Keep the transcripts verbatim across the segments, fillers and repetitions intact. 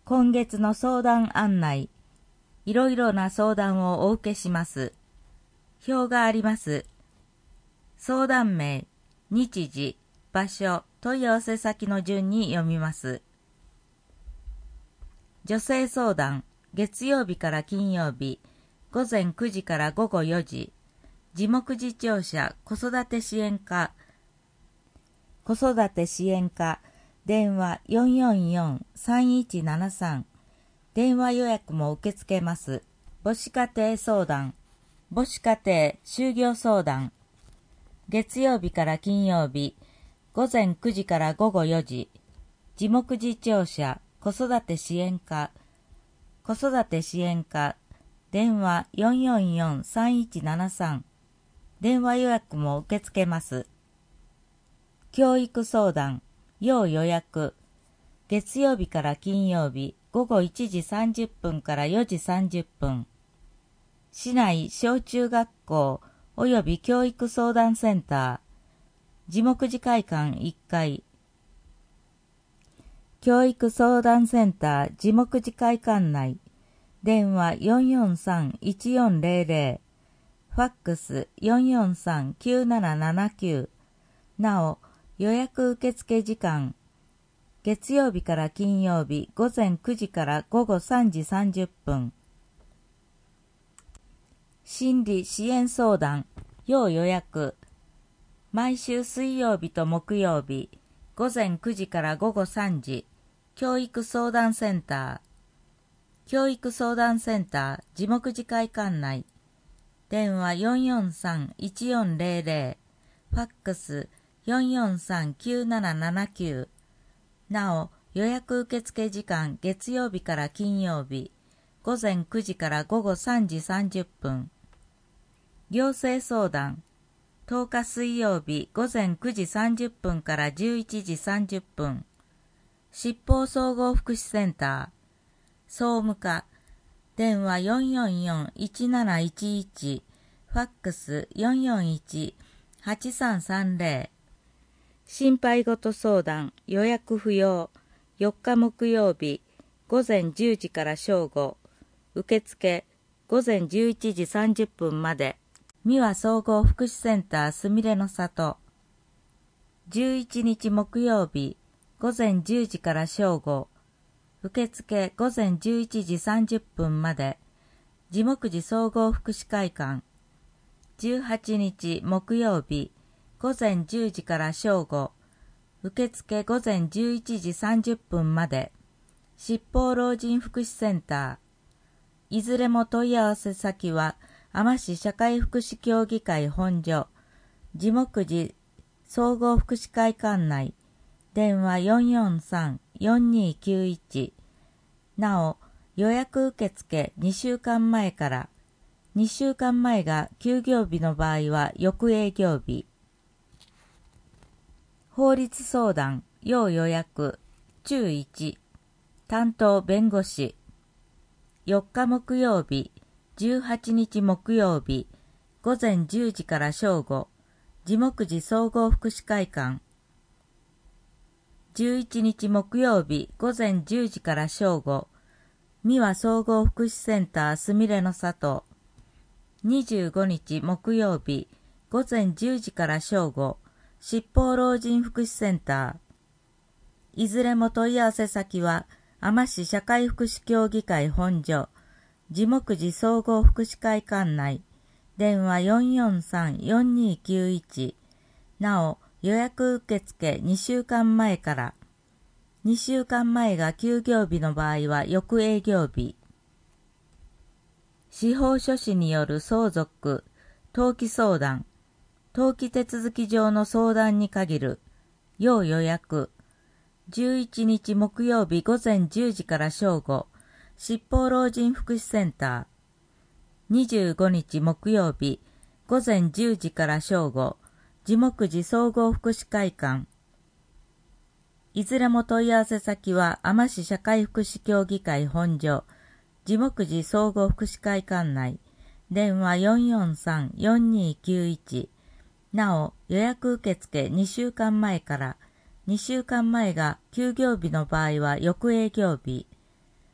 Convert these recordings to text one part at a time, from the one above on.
今月の相談案内。いろいろな相談をお受けします。表があります。相談名、日時、場所、問い合わせ先の順に読みます。女性相談、月曜日から金曜日、ごぜんくじからごごよじ。地目次長者、子育て支援課、子育て支援課、電話 よんよんよんさんいちななさん。電話予約も受け付けます。母子家庭相談、母子家庭就業相談。月曜日から金曜日、ごぜんくじからごごよじ。地目次長者、子育て支援課、子育て支援課、電話 よんよんよんさんいちななさん。電話予約も受け付けます。教育相談、要予約。月曜日から金曜日、ごごいちじさんじゅっぷんからよじさんじゅっぷん。市内小中学校及び教育相談センター、地目次会館いっかい。教育相談センター地目次会館内。電話 よんよんさんいちよんぜろぜろ。ファックス よんよんさんきゅうななななきゅう。なお、予約受付時間。月曜日から金曜日ごぜんくじからごごさんじさんじゅっぷん。心理支援相談、要予約。毎週水曜日と木曜日、ごぜんくじからごごさんじ、教育相談センター。教育相談センター、地目次会館内。電話 よんよんさんいちよんぜろぜろ。ファックス よんよんさんきゅうななななきゅう。なお、予約受付時間月曜日から金曜日、ごぜんくじからごごさんじさんじゅっぷん。行政相談、とおか水曜日ごぜんくじさんじゅっぷんからじゅういちじさんじゅっぷん。執法総合福祉センター、総務課、電話 よんよんよんいちなないちいち、ファックス よんよんいちはちさんさんぜろ。心配事相談、予約不要。よっか木曜日、ごぜんじゅうじから正午。受付、ごぜんじゅういちじさんじゅっぷんまで。三輪総合福祉センターすみれの里。じゅういちにち木曜日、ごぜんじゅうじから正午。受付ごぜんじゅういちじさんじゅっぷんまで。地目次総合福祉会館。じゅうはちにち木曜日、ごぜんじゅうじから正午。受付ごぜんじゅういちじさんじゅっぷんまで。執法老人福祉センター。いずれも問い合わせ先は、海士社会福祉協議会本所。地目次総合福祉会館内。電話 よんよんさんよんにきゅういち。なお、予約受付にしゅうかんまえから。にしゅうかんまえが休業日の場合は翌営業日。法律相談、要予約、中いち。担当弁護士。よっか木曜日、じゅうはちにち木曜日、ごぜんじゅうじから正午。地目次総合福祉会館。じゅういちにち木曜日、ごぜんじゅうじから正午。三輪総合福祉センターすみれの里。にじゅうごにち木曜日、ごぜんじゅうじから正午。執法老人福祉センター。いずれも問い合わせ先は、海士社会福祉協議会本所。地目次総合福祉会館内。電話 よんよんさんよんにきゅういち。なお、予約受付にしゅうかんまえから。にしゅうかんまえが休業日の場合は翌営業日。司法書士による相続、登記相談、登記手続き上の相談に限る、要予約。じゅういちにち木曜日ごぜんじゅうじから正午、執法老人福祉センター。にじゅうごにち木曜日、ごぜんじゅうじから正午、地目次総合福祉会館。いずれも問い合わせ先は、海士社会福祉協議会本所、地目次総合福祉会館内。電話 よんよんさんよんにきゅういち。なお、予約受付にしゅうかんまえから。にしゅうかんまえが休業日の場合は翌営業日。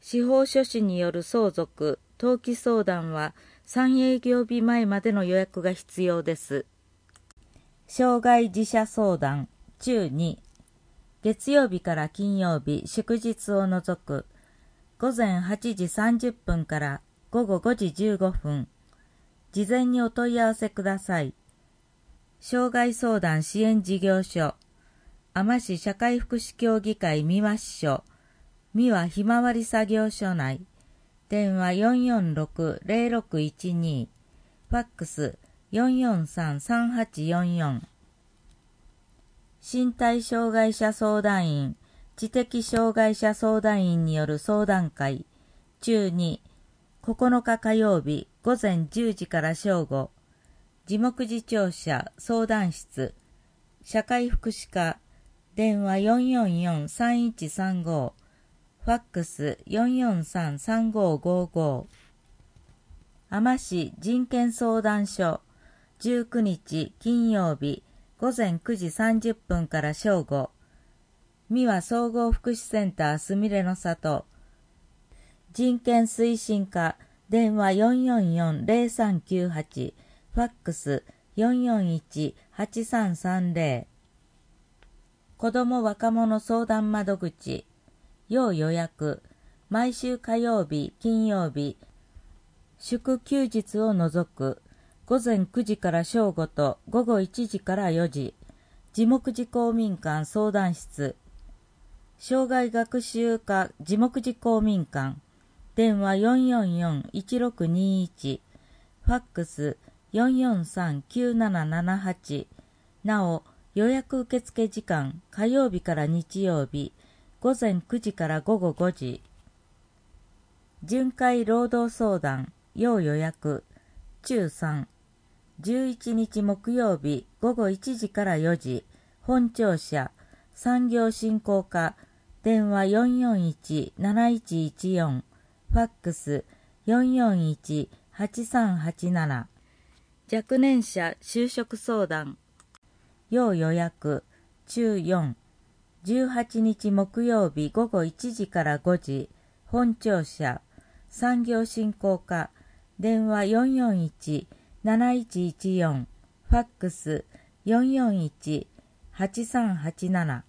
司法書士による相続、登記相談はさん営業日前までの予約が必要です。障害自社相談、中に、月曜日から金曜日、祝日を除く、ごぜんはちじさんじゅっぷんからごごごじじゅうごふん、事前にお問い合わせください。障害相談支援事業所、海士社会福祉協議会三輪支所、三輪ひまわり作業所内、電話 よんよんろくのゼロろくいちに、ファックス よんよんさんさんはちよんよん。身体障害者相談員、知的障害者相談員による相談会、中に、ここのか火曜日ごぜんじゅうじから正午、地目次庁舎相談室、社会福祉課、電話 よんよんよんさんいちさんご、ファックス よんよんさんさんごごご。海士人権相談所、じゅうくにち金曜日ごぜんくじさんじゅっぷんから正午、三輪総合福祉センターすみれの里、人権推進課、電話 よんよんよんのゼロさんきゅうはち、ファックス よんよんいちはちさんさんゼロ。子ども若者相談窓口、要予約、毎週火曜日、金曜日、祝休日を除く、ごぜんくじから正午とごごいちじからよじ、地目次公民館相談室、障害学習課地目次公民館、電話 よんよんよんいちろくにいち、ファックス よんよんさんきゅうななななはち、なお、予約受付時間、火曜日から日曜日、ごぜんくじからごごごじ。巡回労働相談、要予約、中さん、じゅういちにち木曜日ごごいちじからよじ、本庁舎、産業振興課、電話 よんよんいちなないちいちよん、ファックス よんよんいちはちさんはちなな。若年者就職相談、要予約、中よん、じゅうはちにち木曜日ごごいちじからごじ、本庁舎、産業振興課、電話 よんよんいちなないちいちよん、ファックス よんよんいちはちさんはちなな。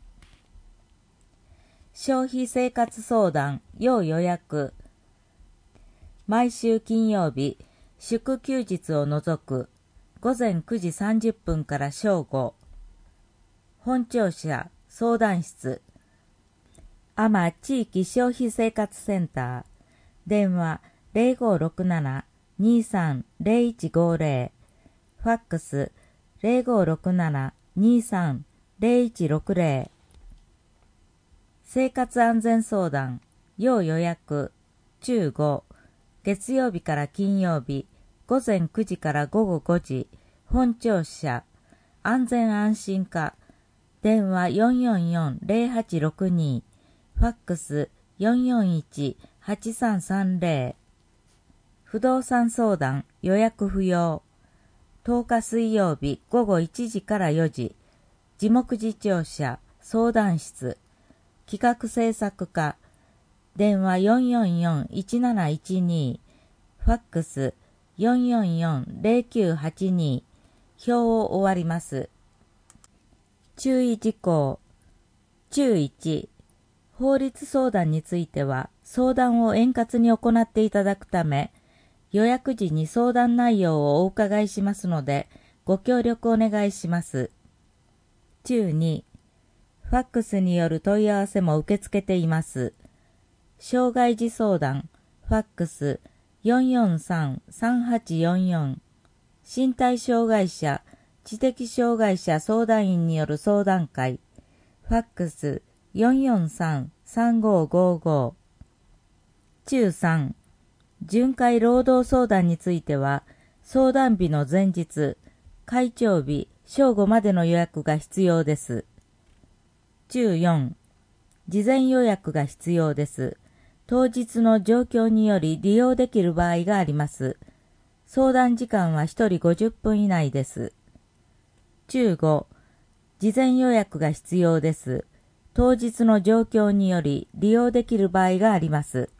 消費生活相談、要予約、毎週金曜日、祝休日を除く、ごぜんくじさんじゅっぷんから正午、本庁舎相談室、阿摩地域消費生活センター、電話 ゼロごろくななにさんゼロいちごゼロ、ファックス ゼロごろくななにさんゼロいちろくゼロ。生活安全相談、要予約、中ご、月曜日から金曜日、ごぜんくじからごごごじ、本庁舎、安全安心課、電話 よんよんよんゼロはちろくに、ファックス よんよんいちはちさんさんゼロ。不動産相談、予約不要、とおか水曜日ごごいちじからよじ、地目次庁舎、相談室、企画制作課、電話 よんよんよんいちなないちに、ファックス よんよんよんゼロきゅうはちに、表を終わります。注意事項。中いち、法律相談については相談を円滑に行っていただくため、予約時に相談内容をお伺いしますので、ご協力お願いします。中に、ファックスによる問い合わせも受け付けています。障害児相談、ファックス よんよんさんさんはちよんよん、身体障害者、知的障害者相談員による相談会、ファックス よんよんさんさんごごご。中さん、巡回労働相談については、相談日の前日、開庁日、正午までの予約が必要です。中よん、事前予約が必要です。当日の状況により利用できる場合があります。相談時間はひとりごじゅっぷん以内です。中ご、事前予約が必要です。当日の状況により利用できる場合があります。